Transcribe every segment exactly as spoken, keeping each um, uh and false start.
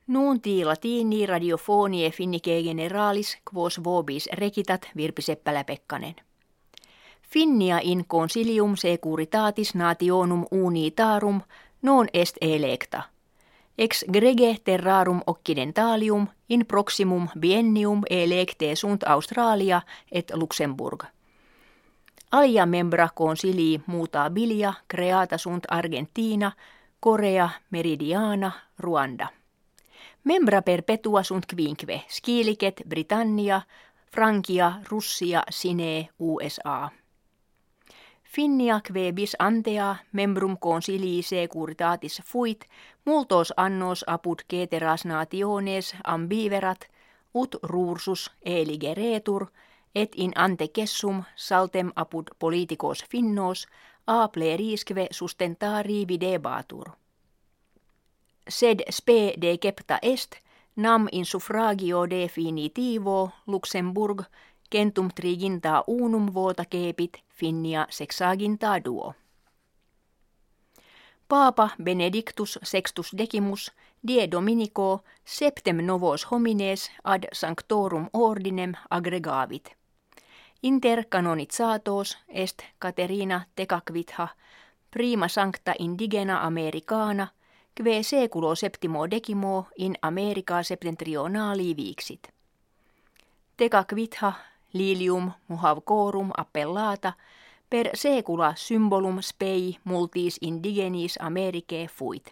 Nunti latini radiofonie finnike generalis quos vobis rekitat Virpi Seppälä-Pekkanen. Finnia in consilium securitatis nationum unitarum non est electa. Ex grege terrarum occidentalium in proximum biennium electe sunt Australia et Luxemburg. Alia membra consilii mutabilia creata sunt Argentina, Korea, Meridiana, Ruanda. Membra perpetua sunt quinque, Skiliket, Britannia, Frankia, Russia, sine, U S A. Finnia kve bis antea membrum consilii securitatis fuit, multos annos apud ceteras nationes ambiverat, ut rursus eligeretur, et in antecessum saltem apud politicos finnos a plerisque sustentari videbatur. Sed spe decepta est, nam in suffragio definitivo Luxemburg centum triginta unum vota cepit, Finnia sexaginta duo. Paapa Benedictus sextus decimus die Dominico septem novos homines ad sanctorum ordinem aggregavit. Inter canonizatos est Caterina Tekakwitha prima sancta indigena Americana kve seculo septimo decimo in America septentrionali vixit. Tekakwitha lilium muhavcorum appellata per secula symbolum spei multis indigenis Americae fuit.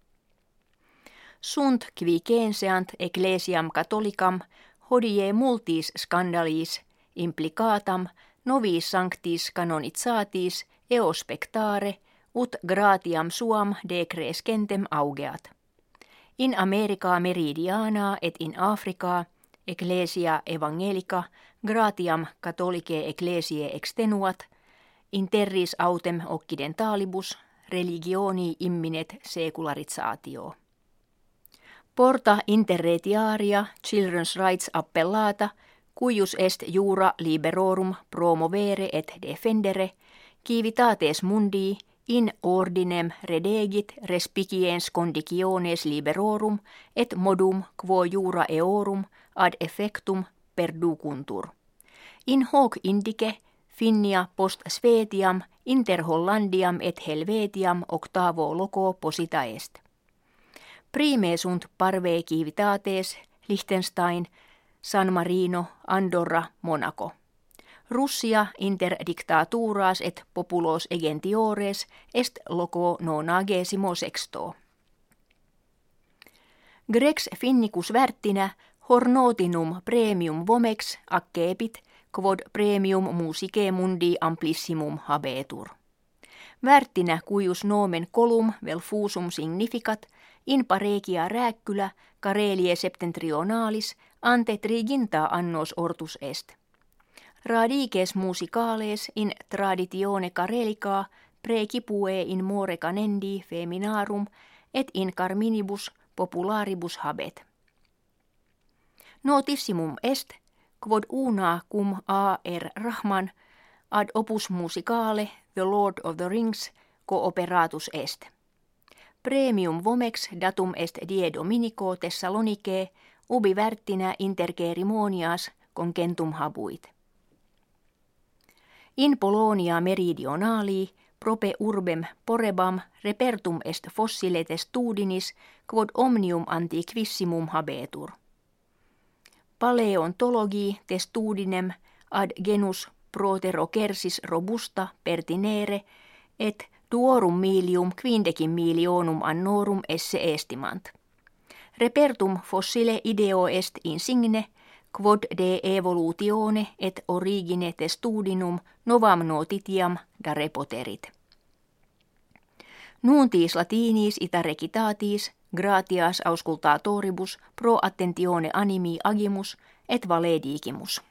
Sunt qui censeant ecclesiam catholicam hodie multis scandalis implicatam novis sanctis canonizatis eo spectare ut gratiam suam decrescentem augeat. In America meridiana et in Africa ecclesia evangelica gratiam catholicae ecclesiae extenuat, in terris autem occidentalibus religioni imminet secularizatio. Porta interretiaria children's rights appellata, cuius est jura liberorum promovere et defendere, civitates mundi in ordinem redegit respiciens conditiones liberorum et modum quo jura eorum ad effectum perducuntur. In hoc indice Finnia post Svetiam inter Hollandiam et Helvetiam octavo loco posita est. Prime sunt parve civitates Liechtenstein, San Marino, Andorra, Monaco. Russia inter dictaturas et populos egentiores est loco nonagesimo sexto. Grex Finnicus vertina hornotinum premium vomex accepit quod premium musicae mundi amplissimum habetur. Vertinä cuius nomen colum vel fusum significat in paregia rääkkylä Karelie septentrionalis ante triginta annos ortus est. Radices musicales in traditione Karelica precipue in more canendi feminarum et in carminibus popularibus habet. Notissimum est quod una cum A R Rahman ad opus musicale The Lord of the Rings cooperatus est. Premium vomex datum est die Dominico Thessalonicae ubi vertina inter cerimonias concentum habuit. In Polonia meridionali prope urbem porebam repertum est fossile testudinis quod omnium antiquissimum habetur. Paleontologi testudinem ad genus Proterocersis robusta pertinere et duorum milium quindecim milionum annorum esse estimant. Repertum fossile ideo est insigne quod de evolutione et origine testudinum novam notitiam da repoterit. Nuntis latinis ita recitatis gratias auscultatoribus pro attentione animi agimus et valedigimus.